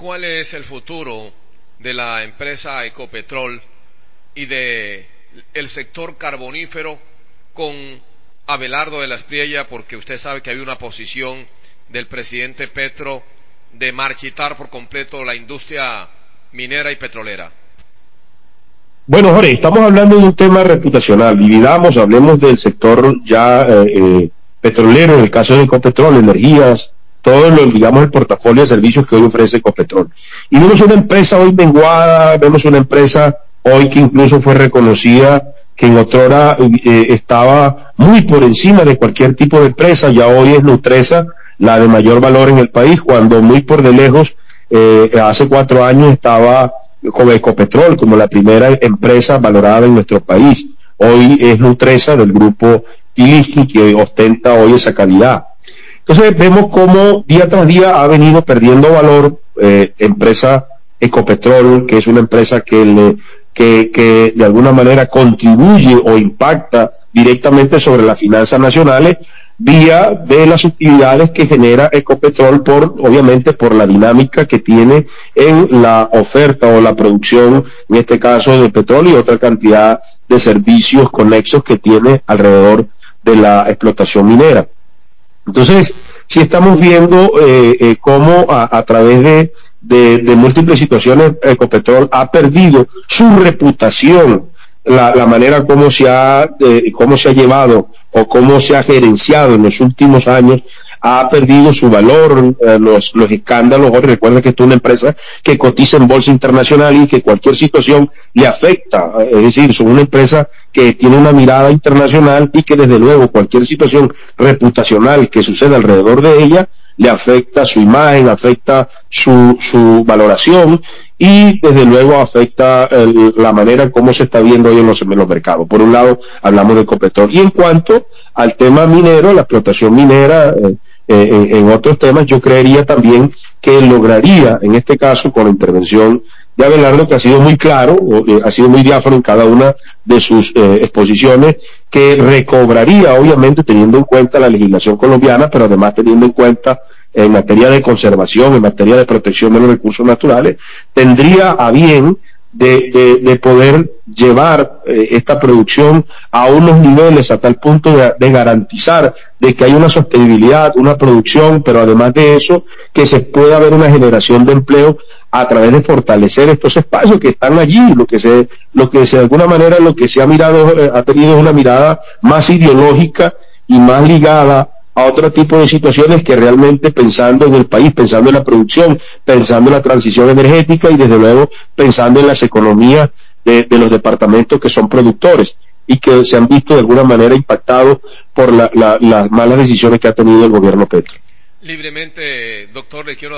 ¿Cuál es el futuro de la empresa Ecopetrol y de el sector carbonífero con Abelardo de la Espriella? Porque usted sabe que hay una posición del presidente Petro de marchitar por completo la industria minera y petrolera. Bueno, Jorge, estamos hablando de un tema reputacional. Dividamos, hablemos del sector ya petrolero, en el caso de Ecopetrol, energías, todo lo, digamos, el portafolio de servicios que hoy ofrece Ecopetrol. Y vemos una empresa hoy menguada, vemos una empresa hoy que incluso fue reconocida, que en otrora estaba muy por encima de cualquier tipo de empresa, ya hoy es Nutresa, la de mayor valor en el país, cuando muy por de lejos, hace 4 años estaba como Ecopetrol, como la primera empresa valorada en nuestro país. Hoy es Nutresa del grupo Tiligi que ostenta hoy esa calidad. Entonces vemos cómo día tras día ha venido perdiendo valor empresa Ecopetrol, que es una empresa que de alguna manera contribuye o impacta directamente sobre las finanzas nacionales vía de las utilidades que genera Ecopetrol obviamente por la dinámica que tiene en la oferta o la producción, en este caso de petróleo y otra cantidad de servicios conexos que tiene alrededor de la explotación minera. Entonces, si estamos viendo cómo a través de múltiples situaciones Ecopetrol ha perdido su reputación, la manera cómo se ha llevado o cómo se ha gerenciado en los últimos años, ha perdido su valor, los escándalos. Recuerda que esto es una empresa que cotiza en bolsa internacional y que cualquier situación le afecta, es decir, son una empresa que tiene una mirada internacional y que desde luego cualquier situación reputacional que suceda alrededor de ella le afecta su imagen, afecta su valoración y desde luego afecta la manera en cómo se está viendo hoy en los mercados. Por un lado hablamos de Ecopetrol. Y en cuanto al tema minero, la explotación minera, en otros temas, yo creería también que lograría, en este caso, con la intervención de Abelardo, que ha sido muy claro, ha sido muy diáfano en cada una de sus exposiciones, que recobraría, obviamente, teniendo en cuenta la legislación colombiana, pero además teniendo en cuenta en materia de conservación, en materia de protección de los recursos naturales, tendría a bien de poder llevar esta producción a unos niveles a tal punto de garantizar de que hay una sostenibilidad, una producción, pero además de eso, que se pueda haber una generación de empleo a través de fortalecer estos espacios que están allí. Lo que de alguna manera lo que se ha mirado, ha tenido una mirada más ideológica y más ligada a otro tipo de situaciones que realmente pensando en el país, pensando en la producción, pensando en la transición energética y desde luego pensando en las economías de los departamentos que son productores y que se han visto de alguna manera impactados por las malas decisiones que ha tenido el gobierno Petro. Libremente, doctor, le quiero